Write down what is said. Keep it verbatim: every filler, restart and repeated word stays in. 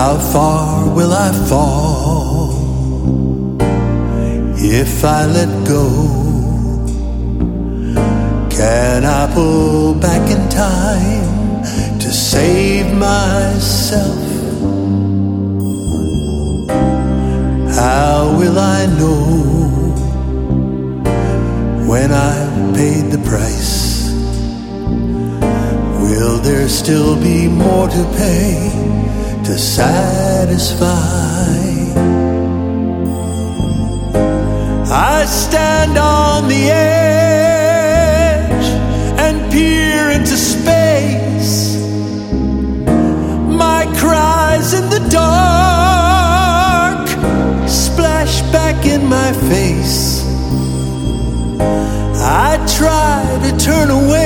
How far will I fall if I let go? Can I pull back in time to save myself? How will I know when I've paid the price? Will there still be more to pay to satisfy? I stand on the edge and peer into space. My cries in the dark splash back in my face. I try to turn away,